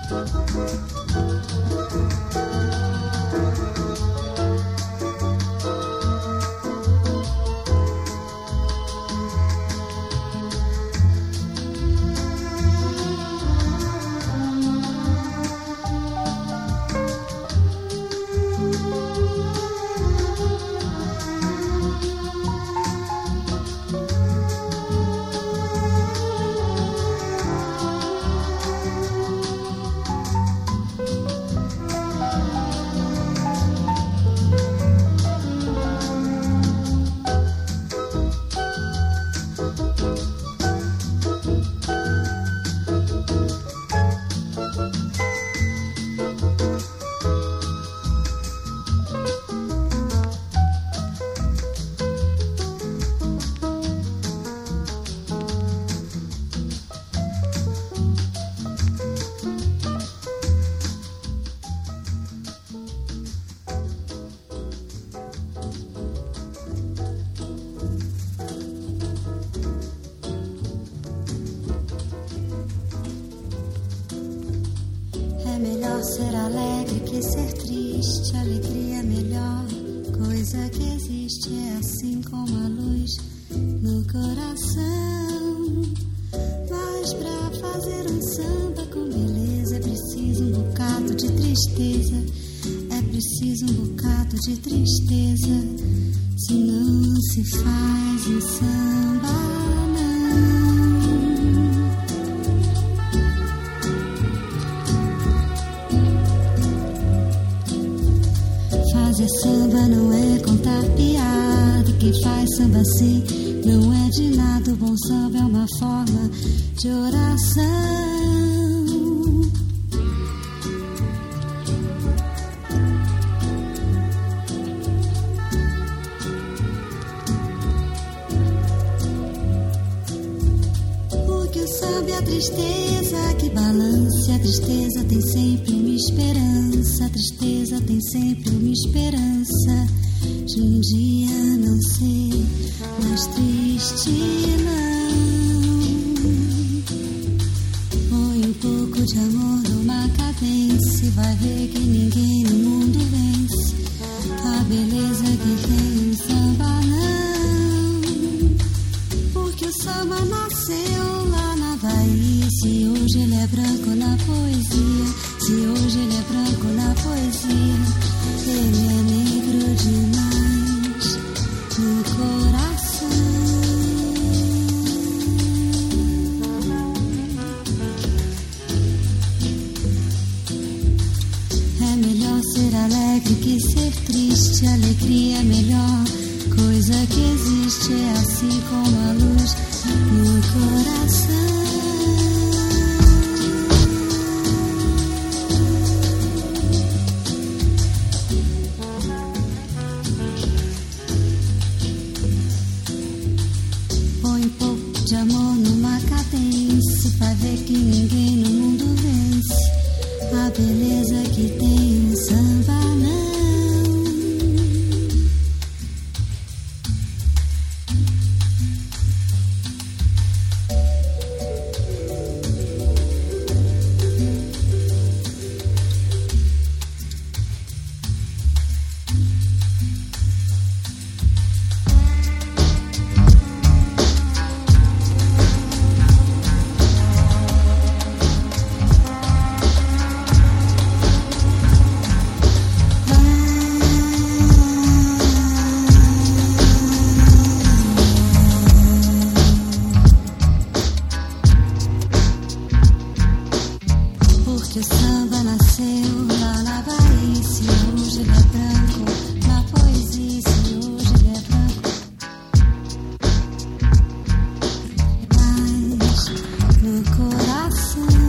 Ser alegre que ser triste, alegria é melhor coisa que existe, é assim como a luz no coração. Mas pra fazer um samba com beleza é preciso um bocado de tristeza, é preciso um bocado de tristeza, senão se faz um samba não. Fazer samba não é contar piada, quem faz samba assim não é de nada. O bom samba é uma forma de oração. Porque o samba é a tristeza que balança, a tristeza tem sempre uma esperança, a tristeza tem sempre uma esperança de um dia não ser mais triste, não. Põe um pouco de amor numa cadência e vai ver que ninguém no mundo vence a beleza que tem um samba, não. Porque o samba nasceu lá na Bahia, se hoje ele é branco na poesia, se hoje ele é branco na poesia, ele é negro demais no coração. É melhor ser alegre que ser triste, alegria é a melhor coisa que existe, é assim como a luz no coração. De amor numa cadência, vai ver que ninguém no mundo vence a beleza que tem um samba, não. Que o samba nasceu lá na Bahia, se hoje ele é branco na poesia, se hoje ele é branco mas no coração.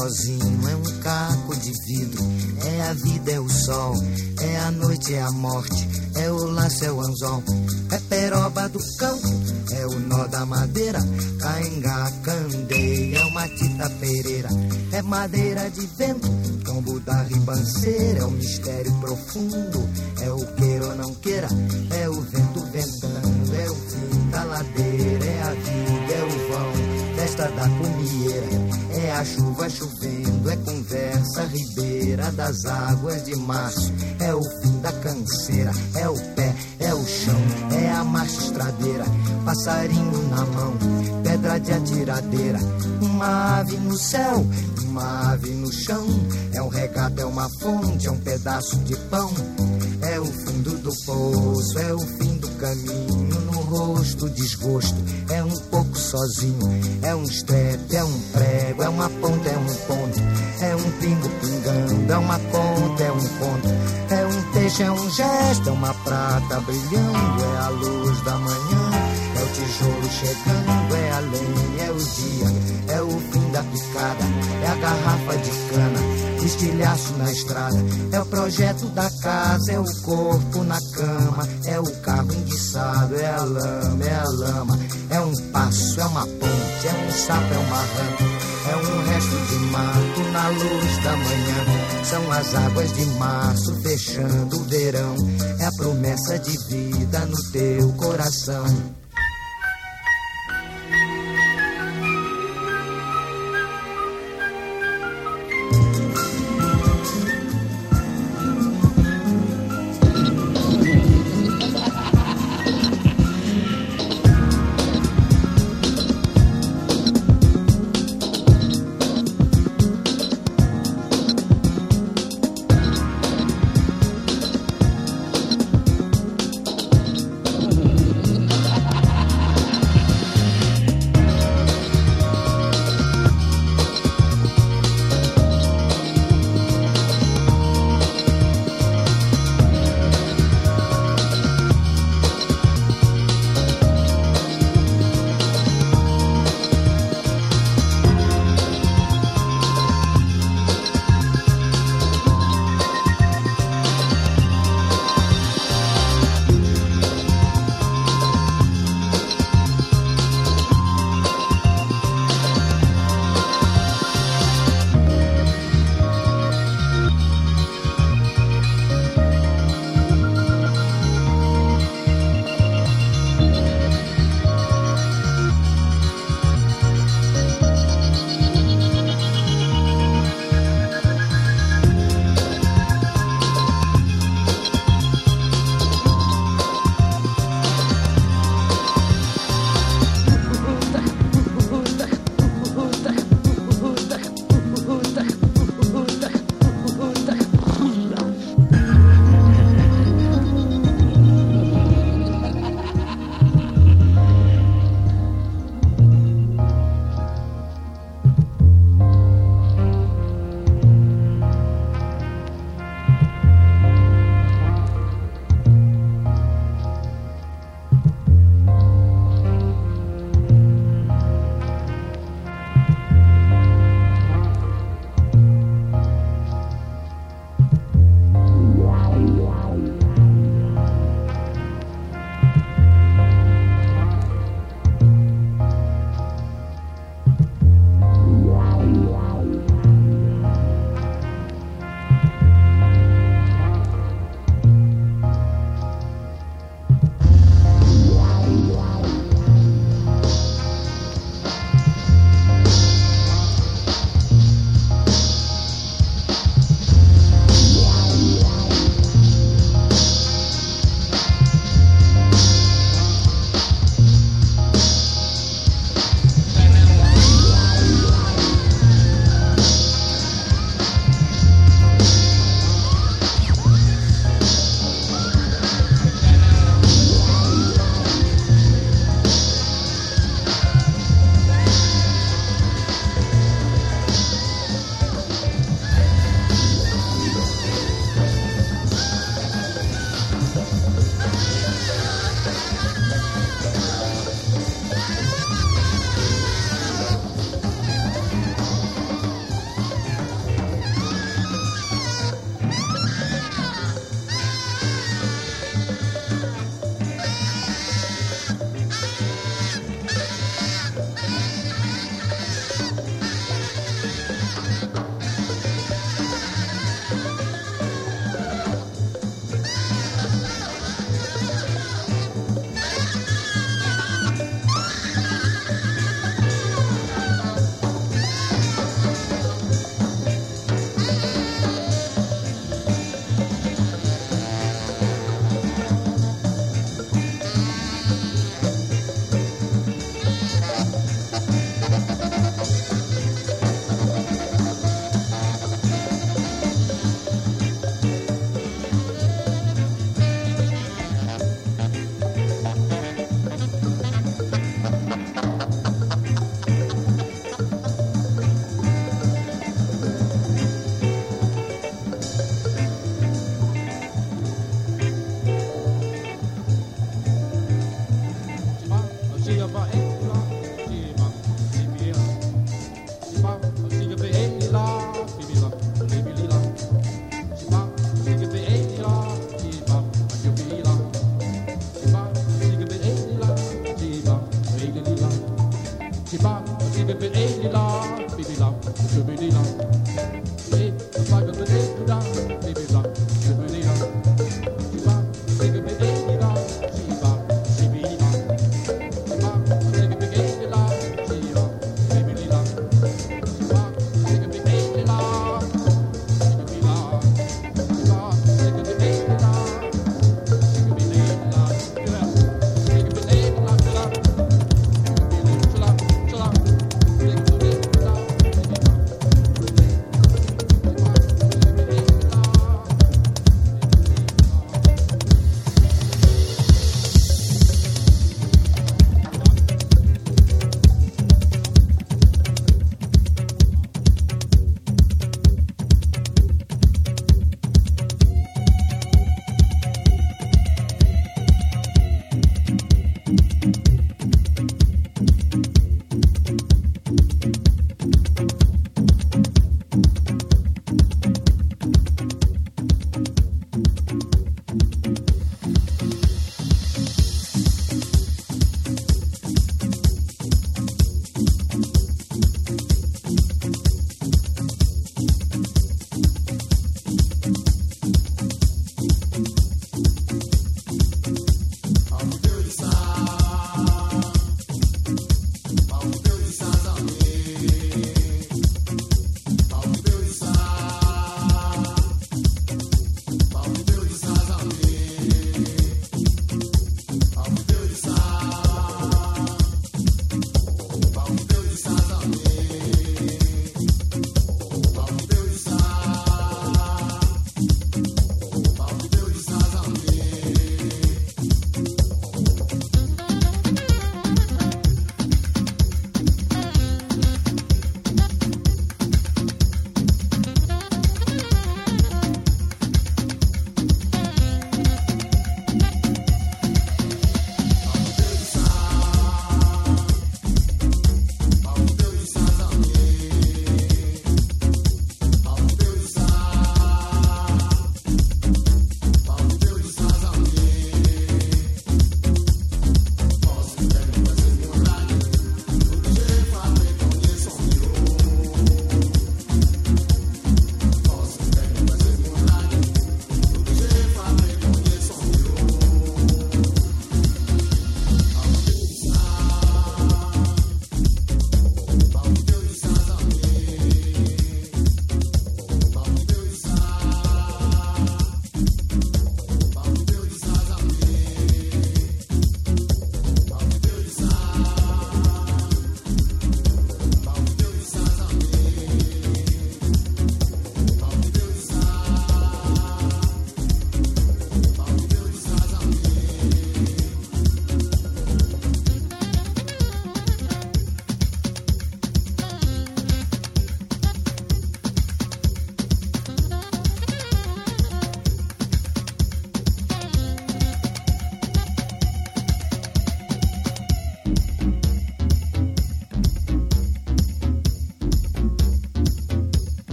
sozinho, é um caco de vidro. É a vida, é o sol, é a noite, é a morte, é o laço, é o anzol, é peroba do campo, é o nó da madeira, cainga, candeia, é uma tita pereira, é madeira de vento, tombo da ribanceira, é o mistério profundo, é o queira ou não queira, é o vento ventando, é o fim da ladeira, é a vida, é o vão, festa da comieira, é a chuva chovendo, é conversa ribeira das águas de março, é o fim da canseira, é o pé, é o chão, é a marcha estradeira, passarinho na mão, pedra de atiradeira, uma ave no céu, uma ave no chão, é um regato, é uma fonte, é um pedaço de pão, é o fundo do poço, é o fim do caminho, no rosto desgosto, é um pouco sozinho, é um estrepe, é um prego, é uma ponta, é um ponto, é um pingo pingando, é uma conta, é um conto, é um peixe, é um gesto, é uma prata brilhando, é a luz da manhã, é o tijolo chegando, é a lenha, é o dia, é o fim da picada, é a garrafa de cana, estilhaço na estrada, é o projeto da casa, é o corpo na cama, é o carro enguiçado, é a lama, é um passo, é uma ponte, é um sapo, é uma rã, é um resto de mato na luz da manhã, são as águas de março fechando o verão, é a promessa de vida no teu coração.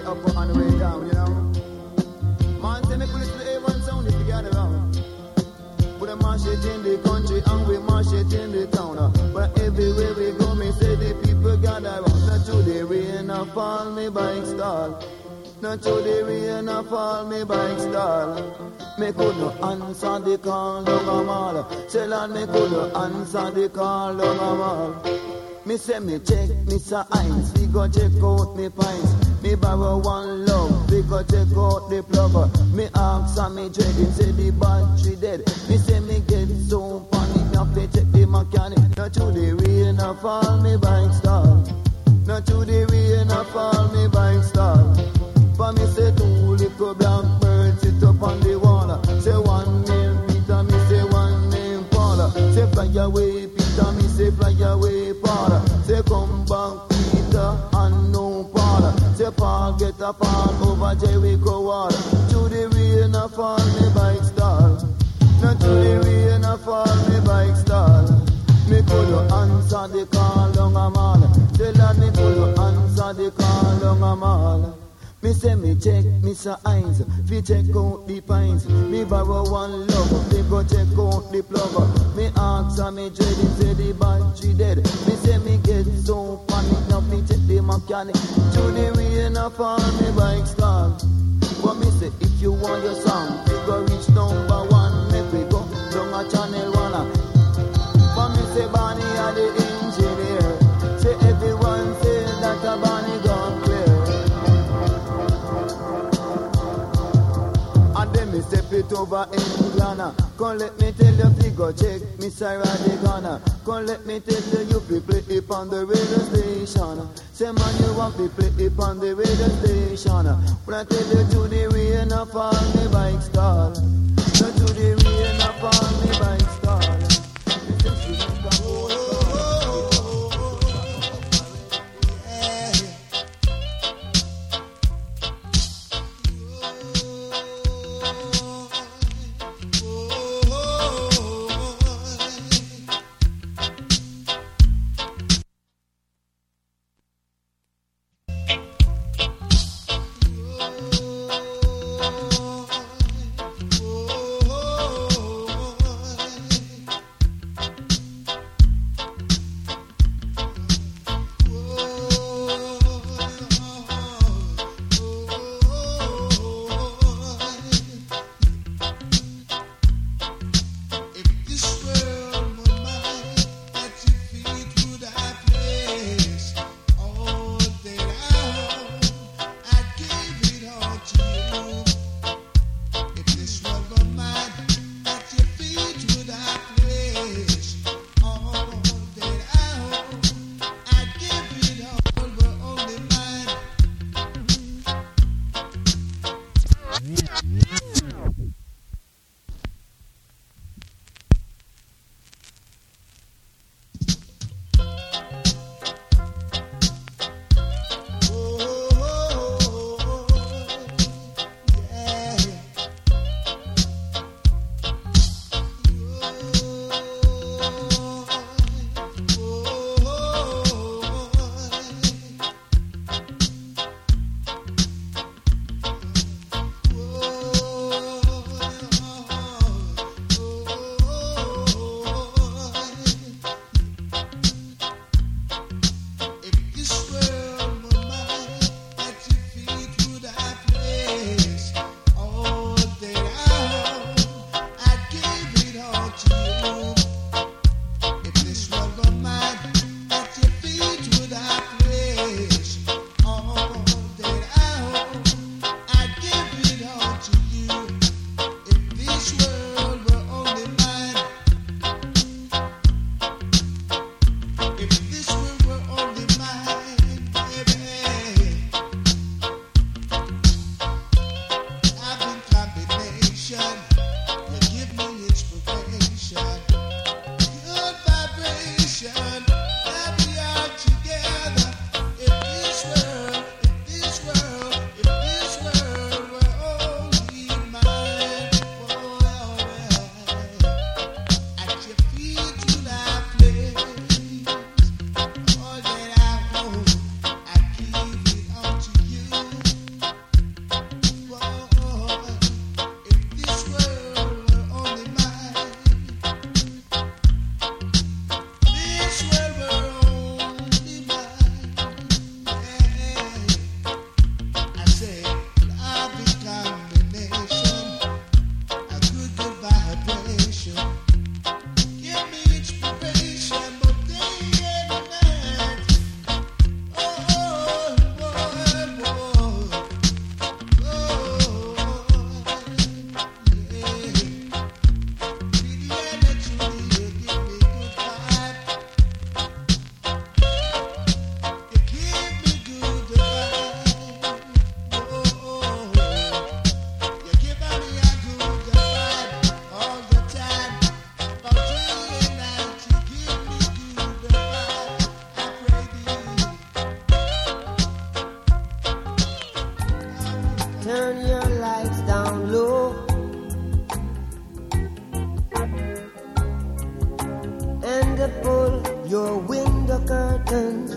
up and the way down, you know. Man, say me could listen to A1 sound if you get around. Put a mash it in the country and we mash it in the town. But everywhere we go, me say the people gather around. Not to the rain or fall, me bike stall. Not to the rain or fall, me bike stall. Me could no answer the call down a mall. Say Lord, me could no answer the call down a mall. Me say me check Mr. Heinz, we go check out me pints. Me borrow one love, we go check out the plug. Me ask and me dread, him say the battery dead. Me say me get so panic, now they check the mechanic. Not to the rain or fall, me bike stall. Not to the rain or fall, me bike stall. For me say two little black birds sit up on the wall. Say one name Peter, me say one name Paula. Say fly away Peter, me say fly away Paula. Say come back Peter and no Paula. Say Paul get a fall over Jericho wall. To the rain or fall, me bike stall. Not to the rain or fall, me bike stall. Me could answer the call down a mall. Say Lord, me could answer the call down a mall. Me say me check Mr. Heinz, fi check out the pines. Me borrow one love, me go check out the plug. Me ask and me dread, him say the battery dead. Me say me get so panic, now fi check the mechanic. To the rain or fall, me bike stall. But me say if you want your song, we go reach number one. Make we go down a channel one. But me say Barney are the engineer. Say everyone say that a Barney gone clear. Me step it over England. Come let me tell you, fi go check Mr. Radigana. Come let me tell you, you fi play it on the radio station. Say man, you want to play it on the radio station. When I tell you to the rain or fall, me bike stall. No to the rain or fall, me bike stall. seconds.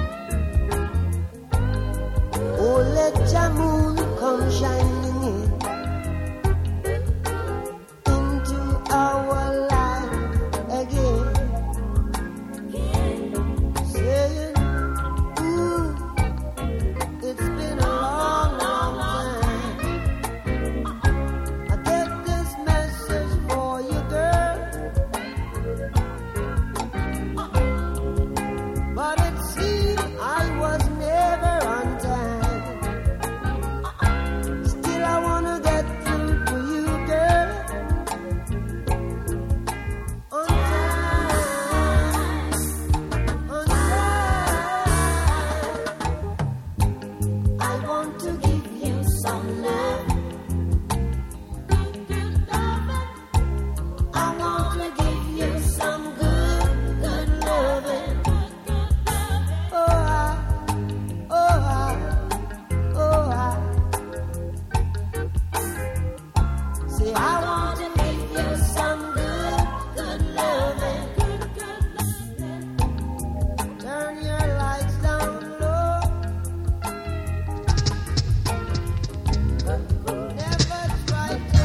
Oh, let your moon come shining into our life again. Saying, ooh, it's been a long, long time. I get this message for you, girl. But it seemed I was never on time. Still I wanna get through to you, girl. On time, on time. I want to give you some love. I want to give you some good, good loving. Say I want to give you some good, good loving. Turn your lights down low. Never try to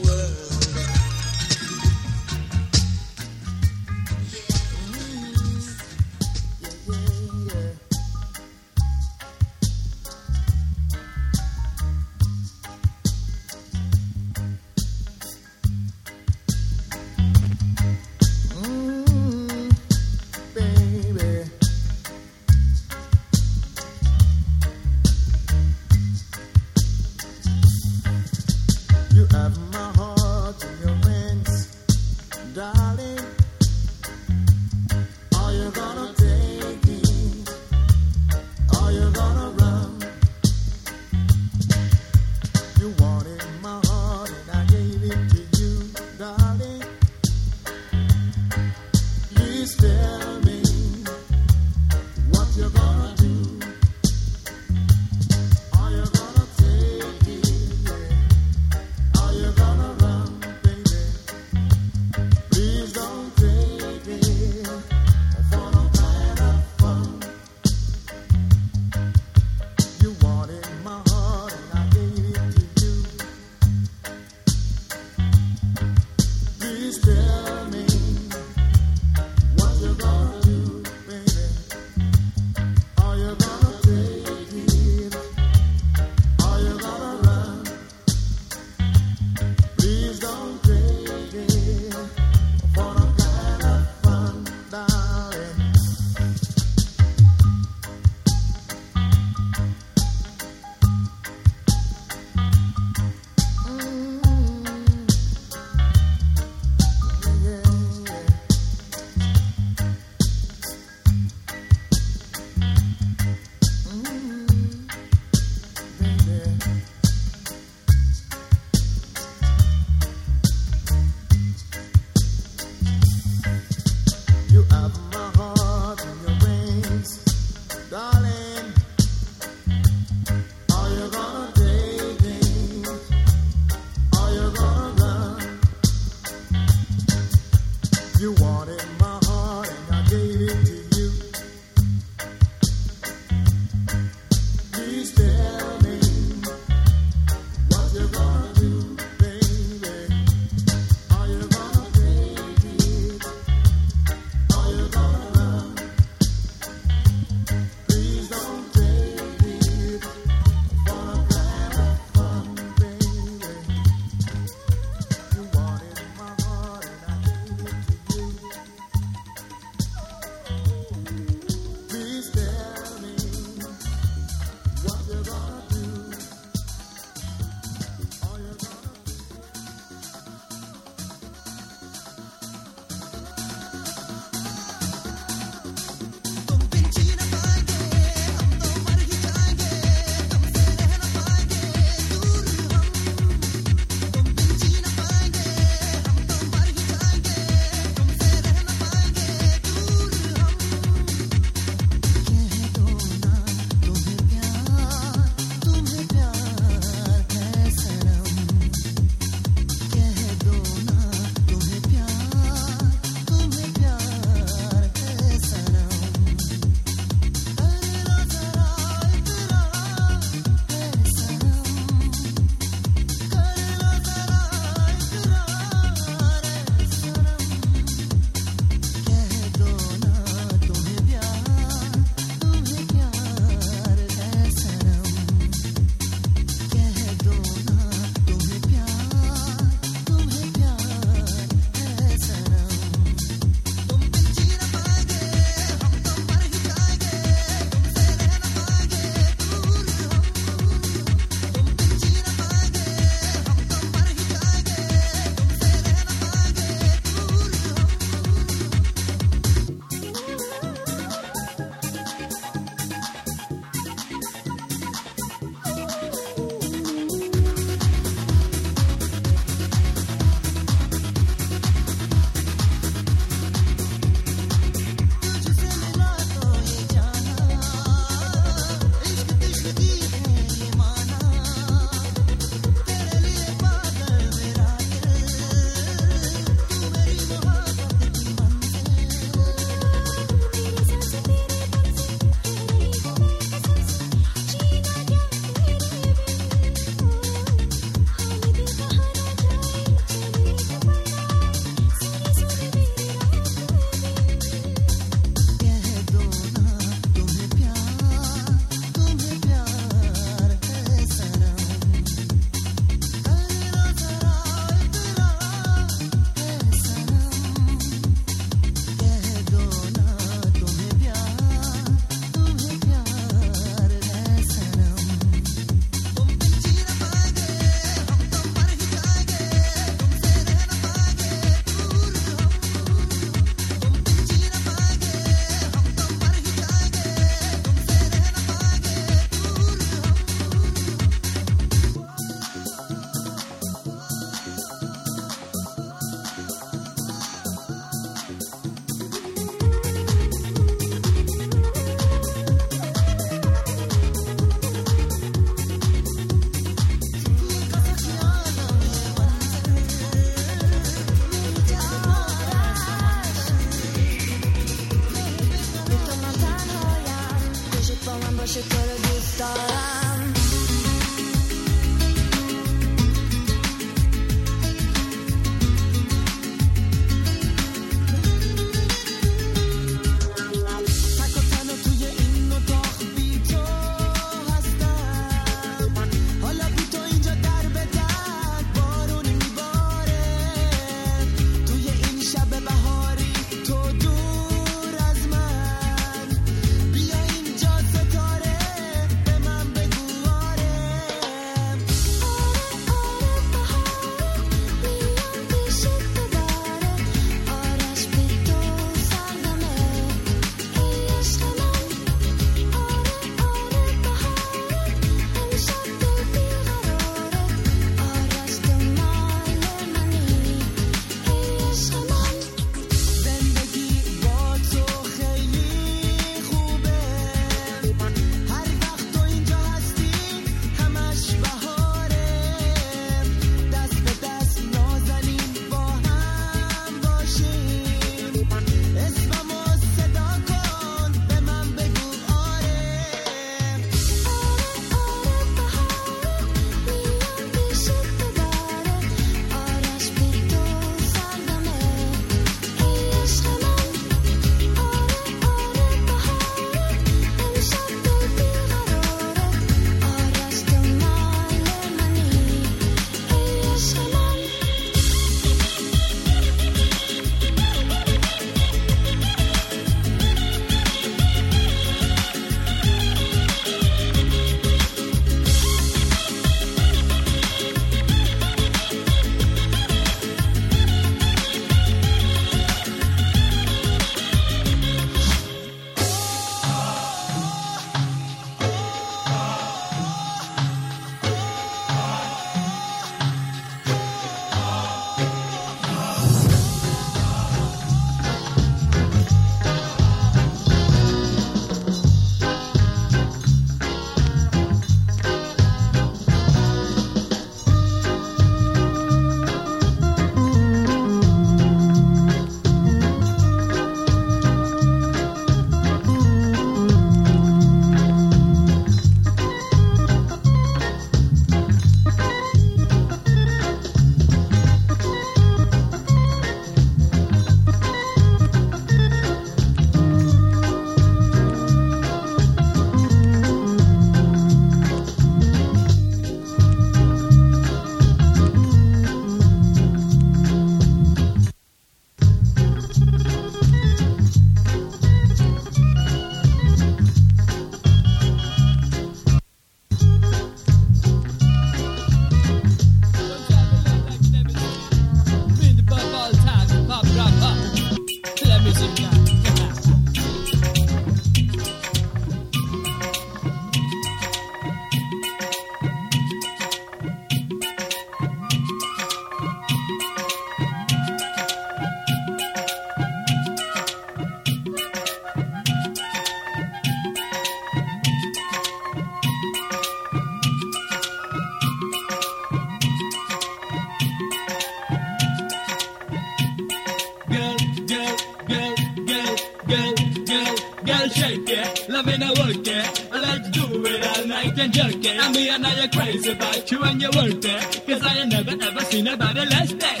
and jerky. And me and I are crazy about you and your work there. Cause I ain't never ever seen nobody less than.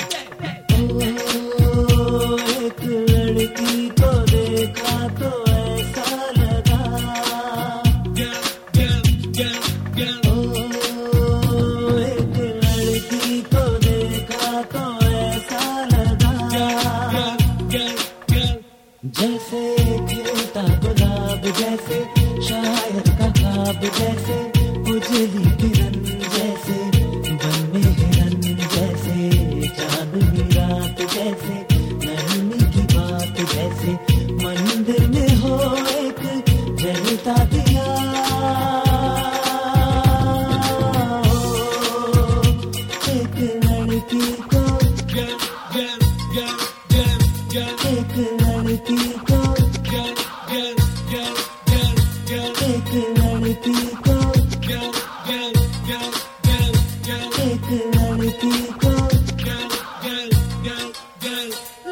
एक लड़की को देखा तो ऐसा लगा Girl, girl, girl, girl. एक लड़की को देखा तो ऐसा लगा Girl, girl, girl. जैसे खिलता गुलाब जैसे शायर का ख्वाब जैसे उजली किरण जैसे बन में हिरन जैसे चांदनी रात जैसे नरमी की बात जैसे मंदिर में हो एक जलता दिया एक लड़की को Girl, girl, girl, girl, girl. एक लड़की को Girl, girl, girl, girl, girl. एक लड़की को Girl, girl, girl, girl, girl. एक लड़की को Girl, girl, girl, girl.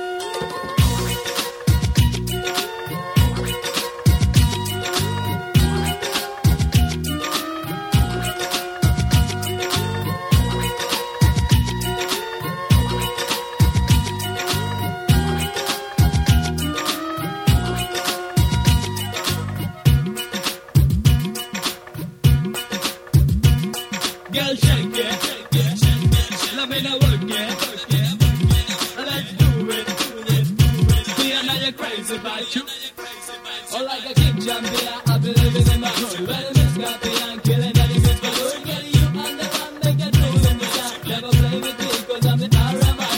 Girl, shake it, let me know work it, let's do it. Me and I are crazy about you. Oh, like a king champion, I've been living in my hood. Well, Miss Scorpion, killing anything for good. Getting you on the run, make it move in the shot. Never play with me, cause I'm the RMI.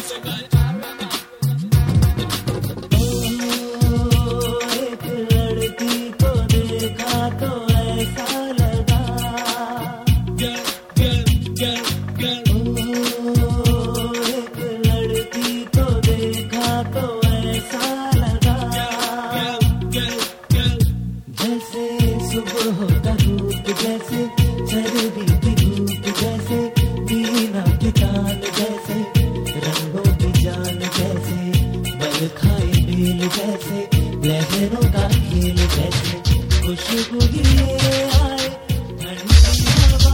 एक लड़की को देखा तो ऐसा लगा Girl, girl, girl, girl. एक लड़की को देखा तो ऐसा लगा Girl, girl, girl. जैसे सुबह का धूप जैसे सर्दी की धूप जैसे बीना की तान जैसे रंगों की जान जैसे बल खाए बेल जैसे लहरों का खेल जैसे खुशबू लिए आए ठंडी हवा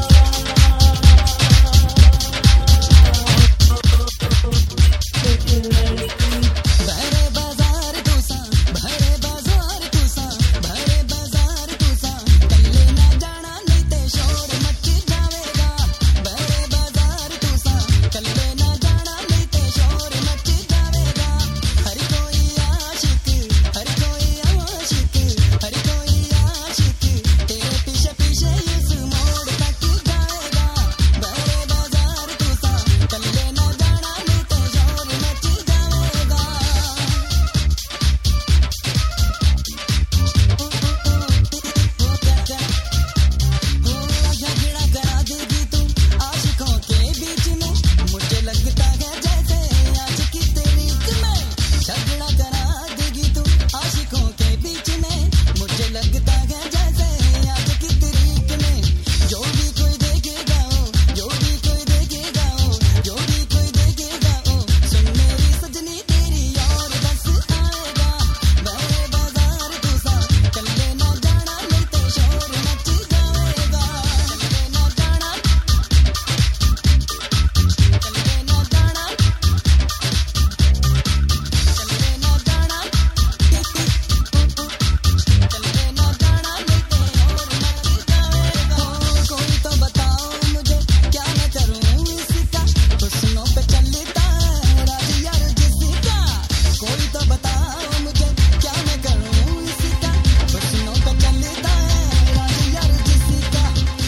एक लड़की भरे बाजार तुसा भरे बाजार तुसा भरे बाजार तुसा कल्ले ना जाना नहीं ते शोर मच जावेगा भरे बाजार तुसा कल्ले ना जाना नहीं ते शोर मच जावेगा हर कोई आशिक हर कोई आशिक हर कोई आशिक तेरे पीछे पीछे इस मोड़ तक जाएगा भरे बाजार तुसा कल्ले ना जाना नहीं ते शोर मच जावेगा झगड़ा करा देगी तू आशिकों के बीच में मुझे लगता है जैसे आशिकी तेरी में झगड़ा करा देगी तू आशिकों के बीच में मुझे लगता है जैसे आशिकी तेरी में जो भी कोई देखेगा जो भी कोई देखेगा जो भी कोई देखेगा सुन मेरी सजनी तेरी और बस आएगा भरे बाजार तुसा कल्ले ना जाना नहीं ते शोर मच जाएगा कल्ले ना जाना कल्ले ना जाना कल्ले ना जाना कल्ले ना जाना नहीं ते और मच जाएगा कोई तो बताओ मुझे क्या मैं करूं इसका हुस्नों पे चलता है राज यार जिसका कोई तो बताओ मुझे क्या मैं करूं इसका हुस्नों पे चलता है राज यार जिसका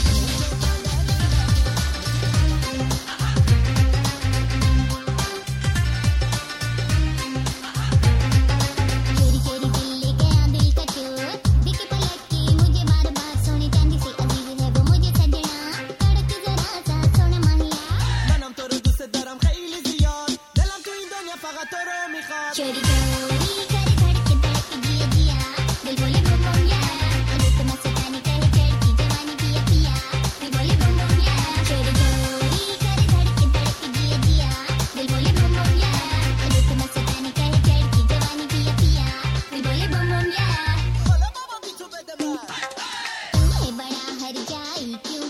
चोरी चोरी दिल ले गया दिल का चोर दिख पलट के मुझे बार बार सोने चांदी से अजीज है वो मुझे सजना तड़क जरा सा सोना माहिया منم تو رو دوست دارم خیلی زیاد دلم تو این دنیا فقط تو رو میخواد चोरी चोरी करे धड़के धड़के जिया जिया दिल बोले बम बम या अरे तो मस्तानी कहे चढ़ती जवानी पिया पिया दिल बोले बम बम या चोरी चोरी करे धड़के धड़के जिया जिया दिल बोले बम बम या अरे तो मस्तानी कहे चढ़ती जवानी पिया पिया दिल बोले बम बम या حالا بابا بی تو بده من तू है बड़ा हर जाई क्यों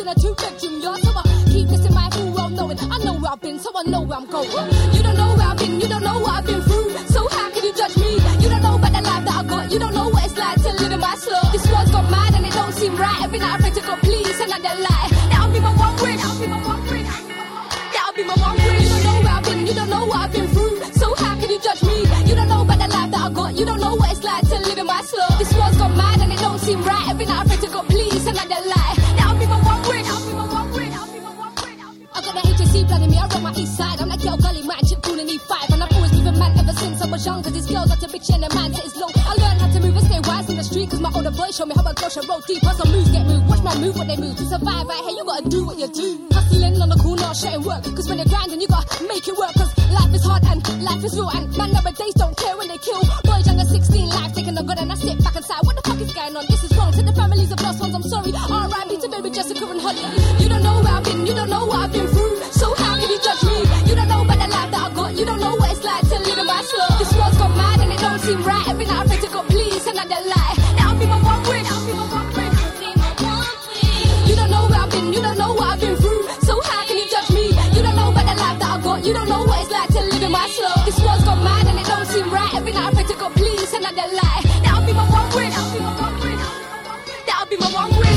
a two-bedroom yard. So I keep this in mind full well knowing I know where I've been, so I know where I'm going. You don't know where I've been, you don't know what I've been through. So how can you judge me? You don't know about the life that I got. You don't know what it's like to live in my slow. This world's gone mad and it don't seem right. Every night I pray to God, please, and I don't lie. That'll be my one wish. That'll be my one wish. That'll be my one wish. You don't know where I've been, you don't know what I've been through. So how can you judge me? You don't know about the life that I got. You don't know what it's like to live in my slow. This world's gone mad and it don't seem right. Every night I pray to God, please, and I don't lie. That'll be my one wish. That'll be my one wish. That'll be my one wish. I got that HSC blood in me. I run my east side. I'm like Yo Gully, man, chip cool and E5. And I've always been a man ever since I was young. Cause these girls are to bitch and the man says long. I learned how to move and stay wise in the street. Cause my older boy showed me how I go should roll deep. Some moves get moved. Watch my move when they move. To survive right here, you gotta do what you do. Hustling on the corner, shutting work. Cause when you're grinding, you gotta make it work. Cause life is hard and life is real. And man nowadays don't care when they kill. Boys young at 16, life taking a gun. And I sit back inside. What the fuck is going on? This is wrong. To the families of lost ones, I'm sorry. R.I.P. to baby Jessica and Holly. You don't know where I've been, you don't know what I've been through. So how can you judge me? You don't know about the life that I got. You don't know what it's like to live in my slow. This world's gone mad and it don't seem right. Every night I pray to God, please, and I don't lie. That'll be my one wish. That'll be my one wish. You don't know where I've been, you don't know what I've been through. So how can you judge me? You don't know about the life that I got. You don't know what it's like to live in my slow. This world's gone mad and it don't seem right. Every night I pray to God, please, and I don't lie. That'll be my one wish. That'll be my one wish. That'll be my one wish.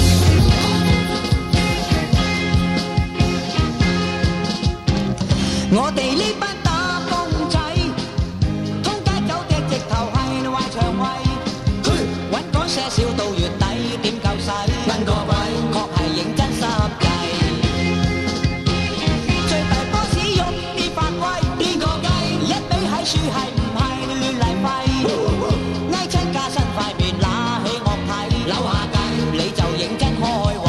我哋呢班打工仔，通街走嘅直頭係壞腸胃，揾嗰些少到月底點夠使？問個鬼，確係認真濕計。最大 boss 喐啲發威，邊個雞？一比喺樹係唔係你亂嚟揮？挨親加身塊面揦起惡睇，扭下計你就認真開胃。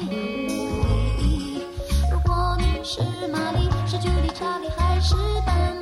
是玛丽，是朱莉，查理，还是班？